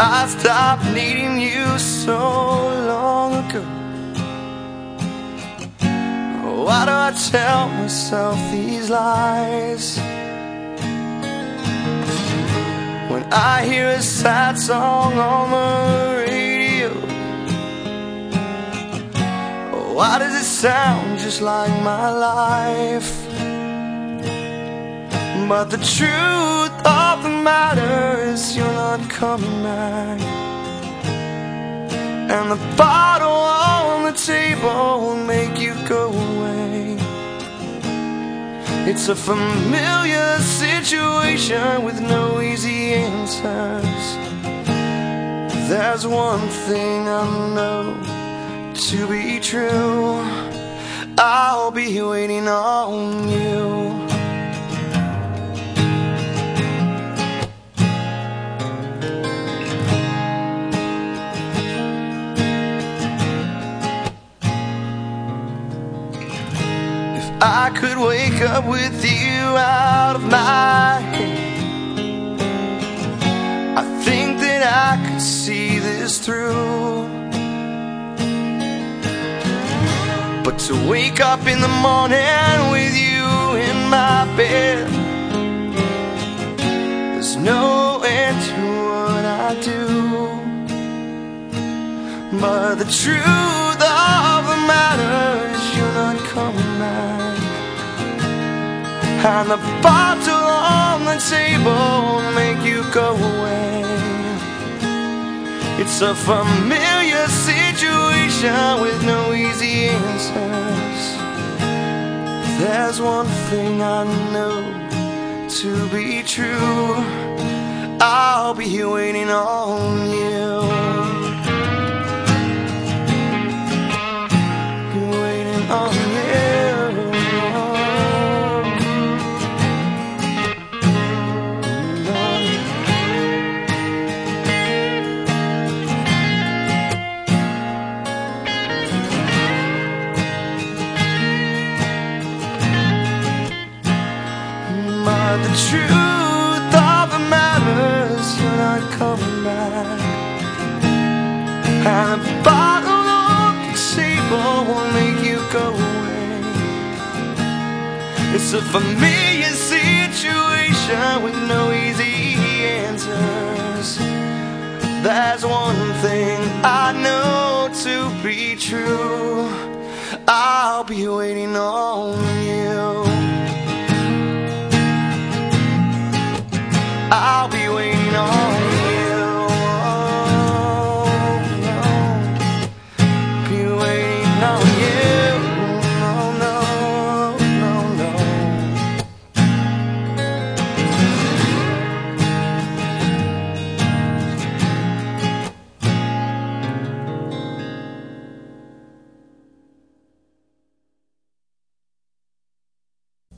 I stopped needing you so long ago. Why do I tell myself these lies? When I hear a sad song on the radio, why does it sound just like my life? But the truth of the matter is you're not coming back, and the bottle on the table will make you go away. It's a familiar situation with no easy answers. There's one thing I know to be true: I'll be waiting on you. I could wake up with you out of my head, I think that I could see this through. But to wake up in the morning with you in my bed, there's no end to what I do. But the truth of the matter is you're not coming back, and the bottle on the table will make you go away. It's a familiar situation with no easy answers. There's one thing I know to be true: I'll be waiting on you. Waiting on you. But the truth of the matter is you're not coming back, and the bottle on the table will make you go away. It's a familiar situation with no easy answers. There's one thing I know to be true: I'll be waiting on you. I'll be